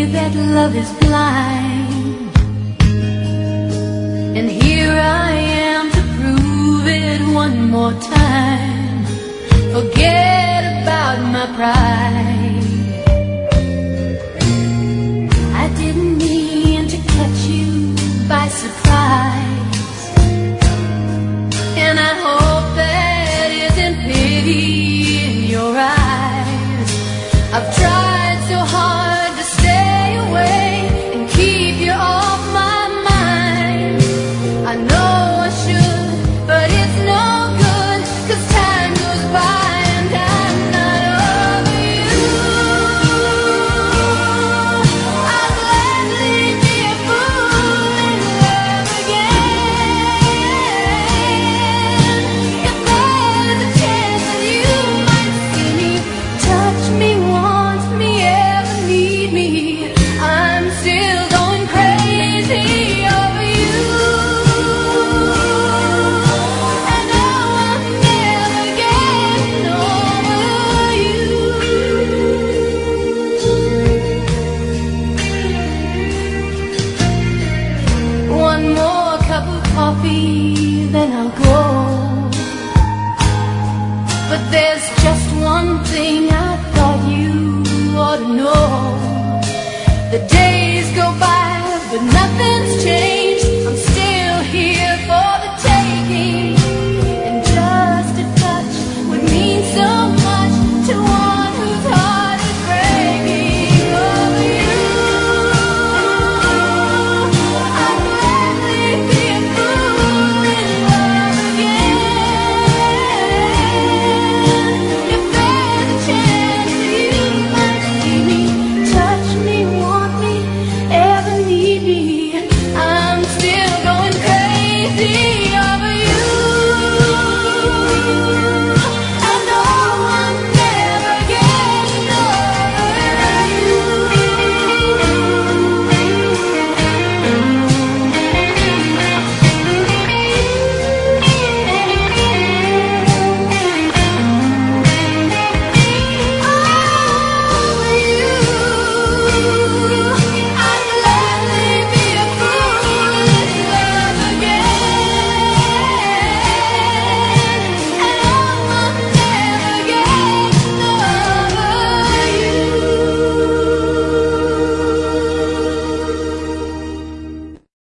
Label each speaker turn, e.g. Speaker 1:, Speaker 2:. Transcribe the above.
Speaker 1: that love is blind, and here I am to prove it one more time. Forget about my pride. I didn't mean to catch you by surprise, and I hope that isn't pity in your eyes. I've tried so hard to stay away and keep you off my mind. I know I should, but it's no good, 'cause time goes by and I'm not over you. I'd gladly be a fool in love again. If there's a chance that you might see me, touch me, want me, ever need me, I'm still going crazy over you. And no, I'm never getting over you. One more cup of coffee, then I'll go. But there's just one thing I